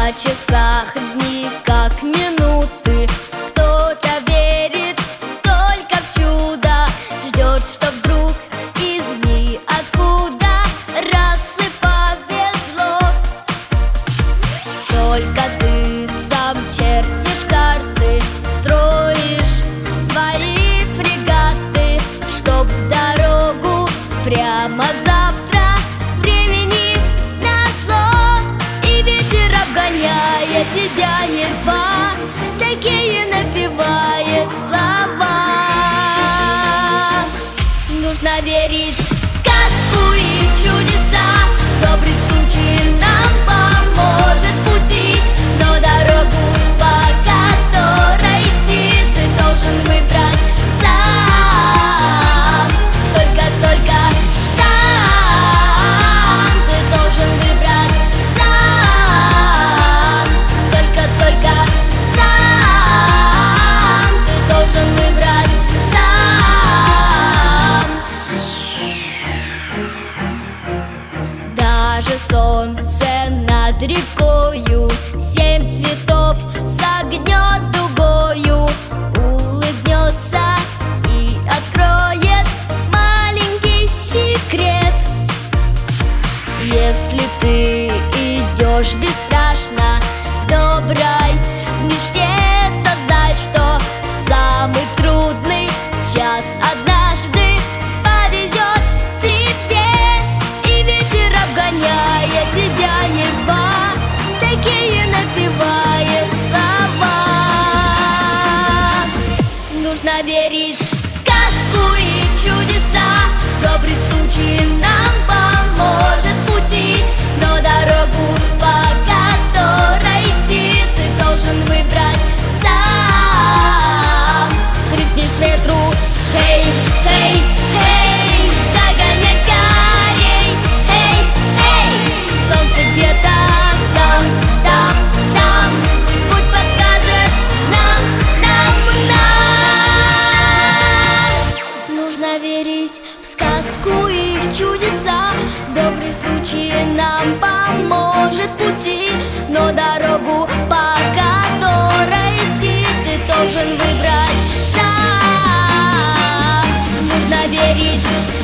На часах дни, как минуты. Кто-то верит только в чудо, ждет, что вдруг из ниоткуда раз и повезло. Только ты сам чертишь карты, строишь свои фрегаты, чтоб в дорогу прямо завтра. Времени назло, и ветер, обгоняя тебя едва, такие напевает слова. Нужно верить в сказку и чудеса. Добрый случай нам поможет в пути, но дорогу, по которой идти, ты должен выбрать сам. Только сам ты должен выбрать сам. Только сам ты должен выбрать сам. Даже солнце над рекою 7 цветов согнет дугою, улыбнется и откроет маленький секрет. Если ты идешь бесстрашно к доброй мечте, то знай, что в самый трудный час однажды повезет тебе, и ветер, обгоняя тебя едва, такие напевает слова. Нужно верить в сказку и чудеса. Добрый случай нам поможет в пути, но дорогу, по которой идти, ты должен выбрать сам. Крикнешь ветру: хей, хей, хей, догонять скорей, хей, хей. Солнце где-то там, там, там, путь подскажет нам. Нужно верить в сказку и в чудеса. Добрый случай нам поможет в пути, но дорогу, по которой идти, ты должен выбрать сам. Нужно верить в